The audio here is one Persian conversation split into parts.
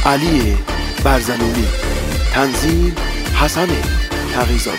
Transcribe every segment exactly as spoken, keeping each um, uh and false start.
علی برزنونی، تنظیم حسن تقی‌زاده.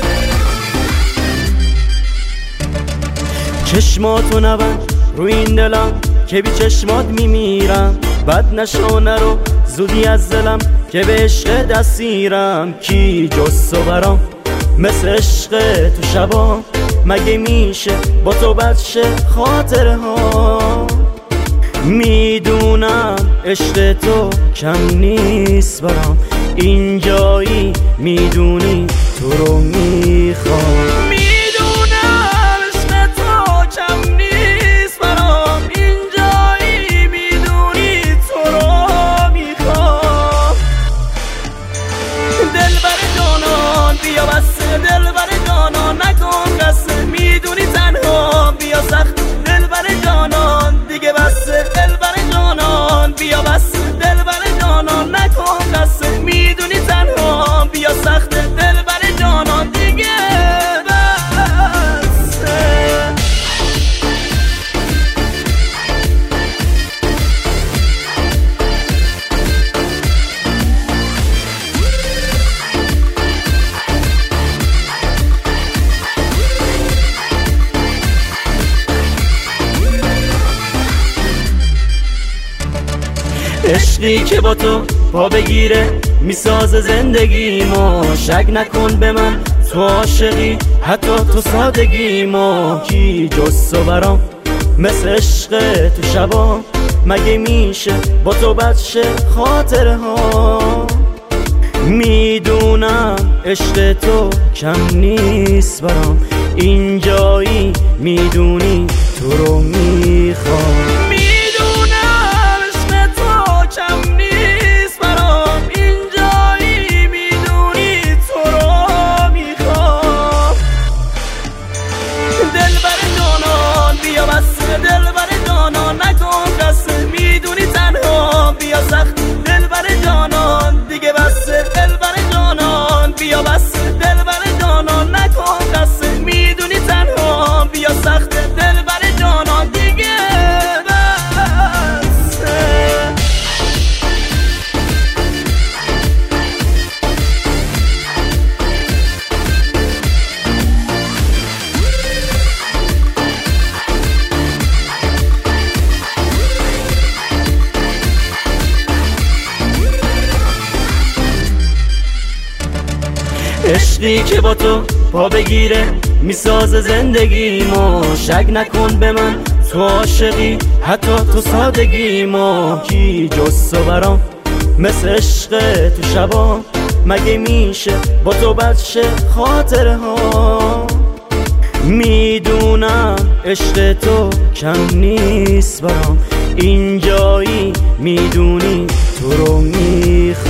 چشماتو نبند روی این دلم که بی چشمات میمیرم، بد نشانه رو زودی از دلم که به عشق دستیرم. کی جز تو برام مثل عشق تو شبام، مگه میشه با تو بد شه خاطره ها؟ میدونم عشق تو کم نیست برام، اینجایی میدونی تو رو میخوام. بیا بس دلبر جانان نکن قصه، میدونی تنها بیا سخت دلبر جانان دیگه بس. دلبر جانان بیا بس دلبر جانان نکن قصه، میدونی تنها بیا سخت دلبر جانان دیگه بس. عشقی که با تو پا بگیره میسازه زندگیمو، شک نکن به من تو عاشقی حتی تو سادگیمو. کی جز تو برام مثل عشق تو شبام، مگه میشه با تو بد شه خاطره ها؟ میدونم عشق تو کم نیست برام، اینجایی میدونی تو رو میخوام. دلبر جانان نکن قصه، میدونی تنها بیا سخت دلبر جانان دیگه بس. دلبر جانان بیا بس دلبر جانان نکن قصه، میدونی تنها بیا سخت دلبر جانان دیگه بس. عشقی که با تو پا بگیره میسازه زندگیمو، شک نکن به من تو عاشقی حتی تو سادگیمو. کی جز تو برام مثل عشق تو شبام، مگه میشه با تو بد شه خاطره ها؟ میدونم عشق تو کم نیست برام، اینجایی میدونی تو رو میخوام.